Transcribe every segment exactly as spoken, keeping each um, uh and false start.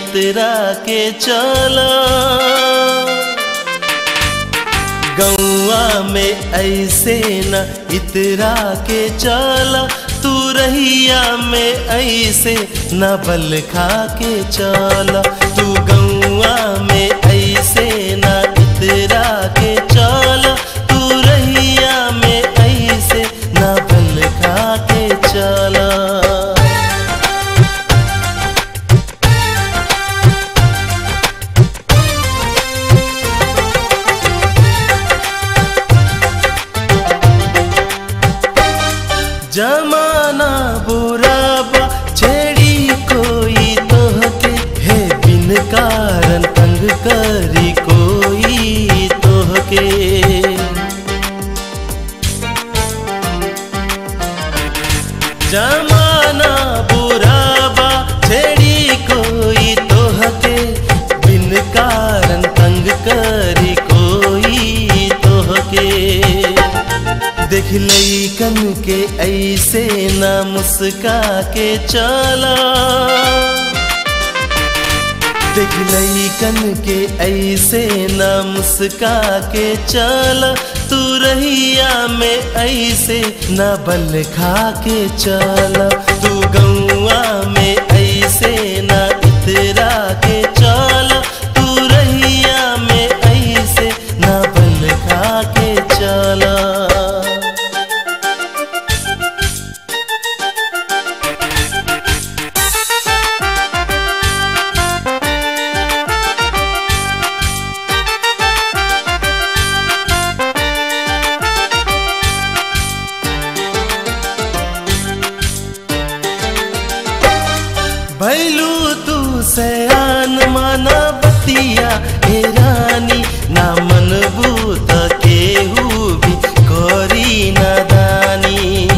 इतरा के चला। गौआ में ऐसे न इतरा के चला, तू रहिया में ऐसे न बल खा के चला। तू गौआ में ऐसे न इतरा के चला, तू रहिया में ऐसे न बल खा के चला। जमाना बुरा बा छेड़ी कोई तोहके, है बिन कारण तंग करी कोई तोहके। जमाना बुरा बा छेड़ी कोई तोहके, बिन कारण तंग करी कोई तोहके। देख लइकन के ऐसे ना मुस्का के चला। देख लइकन के ऐसे ना मुस्का के चला, तू रहिया में ऐसे ना बल खा के चला। तू गौआ में ऐसे ना इतरा के चला, तू रहिया में ऐसे ना बल खा के चला। भैलू तू सयान माना बतिया ए रानी, ना मनबू त केहू भी करी नादानी।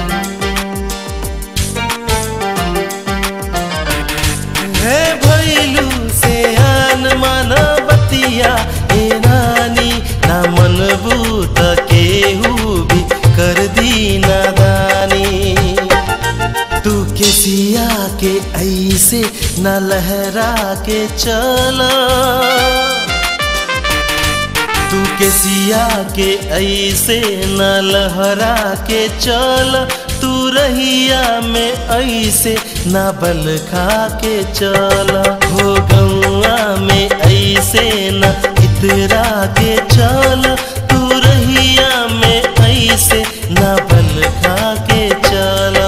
है भैलू सयान माना बतिया ए रानी, ना मनबू त केहू भी कर दी नादानी। तू केसिया के ऐसे न लहरा के चला। तू केसिया के ऐसे न लहरा के चला, तू रहिया में ऐसे न बल खा के चला। हो गौआ में ऐसे न इतरा के चला, तू रहिया में ऐसे न बल खा के चला।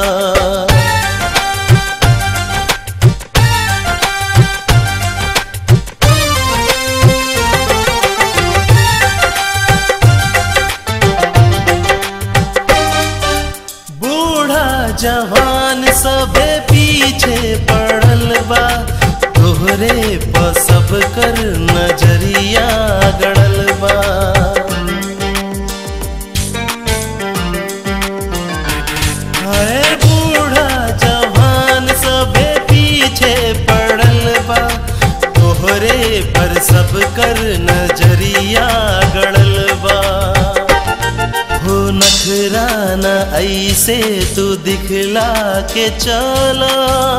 जवान सबे पीछे पड़ल बा, तोहरे पर सब कर नजरिया गड़ल बा। हाय बूढ़ा जवान सबे पीछे पड़ल बा, तोहरे पर सब कर नजरिया गड़ल बा। हो नखराना ऐसे तू दिखला के चला।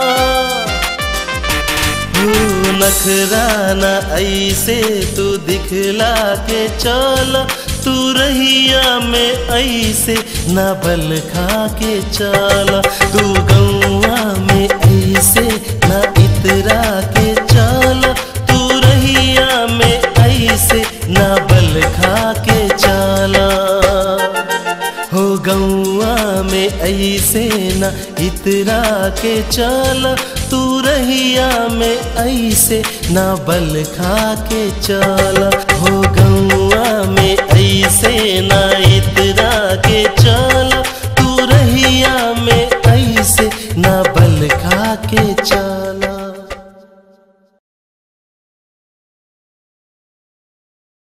हो नखराना ऐसे तू दिखला के चला, तू रहिया में ऐसे ना बल खा के चला। तू गौआ में ऐसे ना इतरा के चला, तू रहिया में ऐसे ना बल खा के चला। हो गौआ में ऐसे न इतरा के चला, तू रहिया में ऐसे न बल खा के चला। हो गौआ में ऐसे न